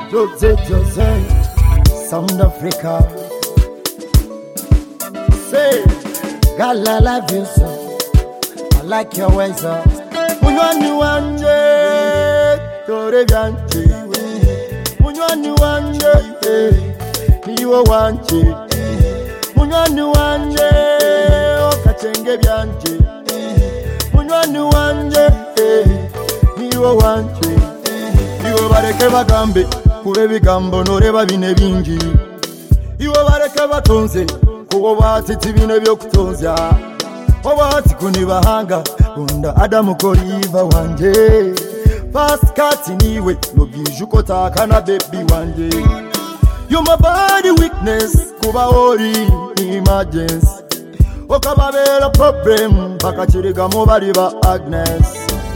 Jose, Sound Africa. Say, girl, I love you so. I like your ways up. Munyoni wanje, tore vyanche. Munyoni wanje, niwo wanje. Munyoni wanje, okachenge vyanje. Munyoni wanje, niwo wanje. Iwo bareke bagambe, kure bigambo noreba bine bingi. Iwo bareke batonze, kuko batiti bine byo kutonzya. Obati kuni bahanga, unda Adamu koriva wanje. Fast cut niwe, nobiju kotaka na baby wanje. You my body weakness, kuba ori emergency. Okababera problem, bakachiriga mo bari ba Agnes.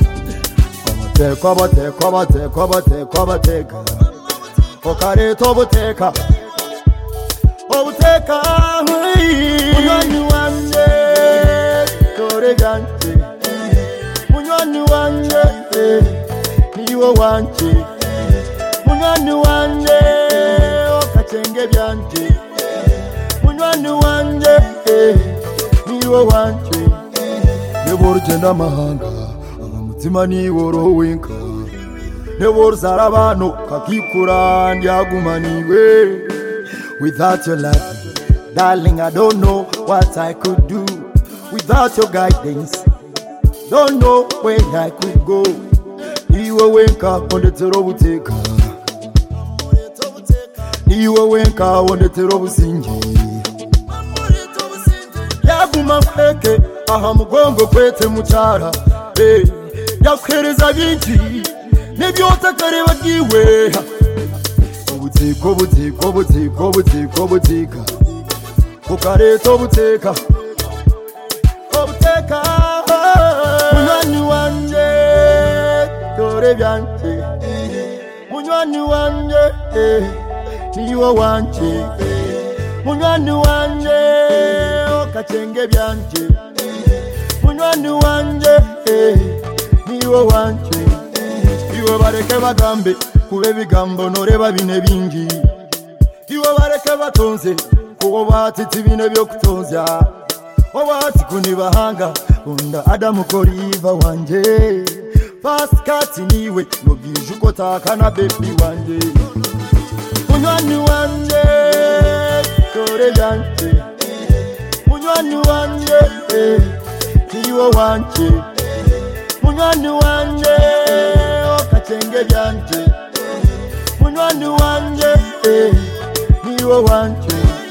Kwabate okare tobuteka obuteka munyoni wanje tore gante munyoni wanje niwo wanje munyoni wanje okachenge byanje munyoni wanje niwo wanje yeborje namahanga Zimani woro winka Newor zarabano kakikura ndiagumaniwe. Without your love, darling, I don't know what I could do. Without your guidance, don't know where I could go. Iwe winka onde terobuteka Iwe winka onde terobusingi Yaguma feke aha mugongo kwete muchara hey. Yakhereza binti nebyo takareba giwe obuteka kukareto obuteka munyoni wanje tore byanje munyoni wanje niwo wanje munyoni wanje okachenge byanje munyoni wanje niwo wanje iwo bareke bagambe kube bigambo noreba bine bingi iwo bareke batonze kuko batiti bine byo kutonzya obati kuni bahanga unda Adamu koriva wanje fast cut niwe nobiju kotaka na baby wanje munyoni wanje tore byanje munyoni wanje niwo wanje munyoni wanje okachenge byanje munyoni wanje niwo wanje